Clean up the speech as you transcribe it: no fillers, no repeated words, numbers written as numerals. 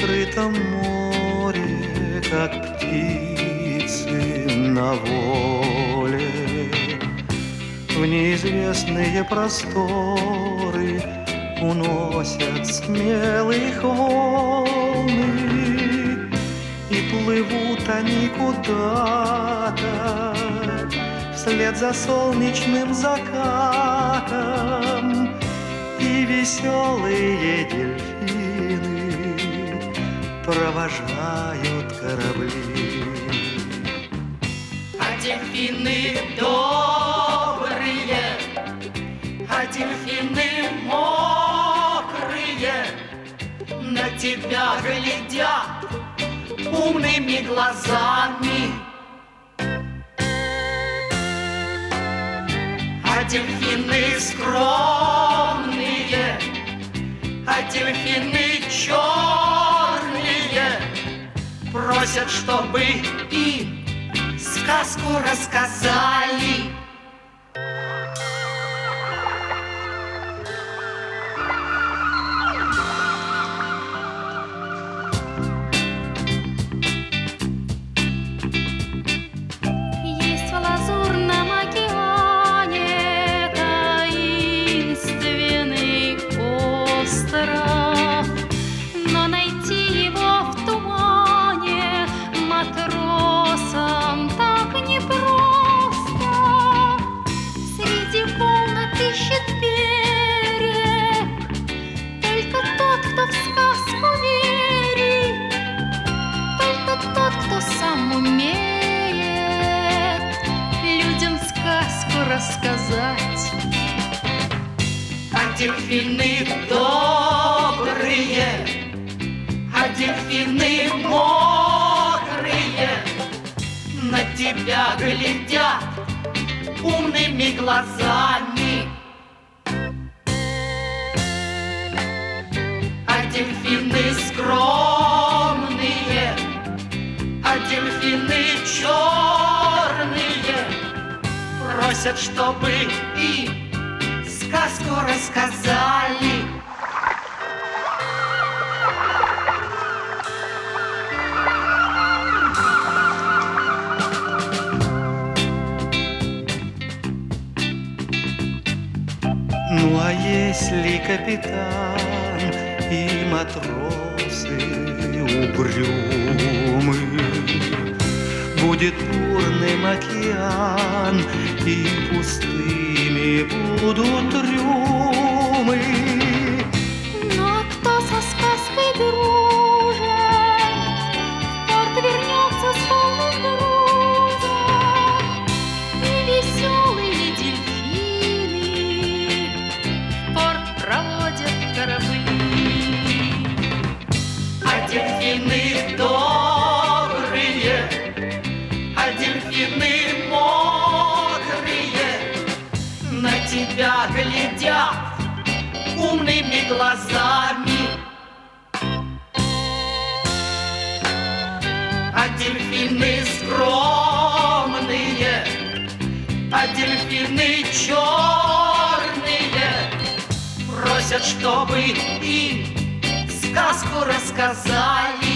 открытом море, как птицы на воле, в неизвестные просторы уносят смелых волны, и плывут они куда-то вслед за солнечным закатом, и веселые дельфины провожают корабли. А дельфины добрые, а дельфины мокрые на тебя глядят умными глазами. А дельфины скромные, а дельфины черные просят, чтобы им сказку рассказали. Есть в лазурном океане таинственный остров, но найти его в тумане матросам так непросто. Среди волн ищет берег только тот, кто в сказку верит, только тот, кто сам умеет людям сказку рассказать. А дельфины добрые, а дельфины мокрые на тебя глядят умными глазами. А дельфины скромные, а дельфины черные просят, чтобы им сказку рассказали. Ну а если капитан и матросы угрюмы, будет бурным океан, и пустыми будут трюмы. Но кто со сказкой дружит, в порт вернется с полным грузом, и веселые дельфины в порт проводят корабли. А дельфины добрые, а дельфины мокрые на тебя глядят умными глазами. А дельфины скромные, а дельфины черные просят, чтобы им сказку рассказали.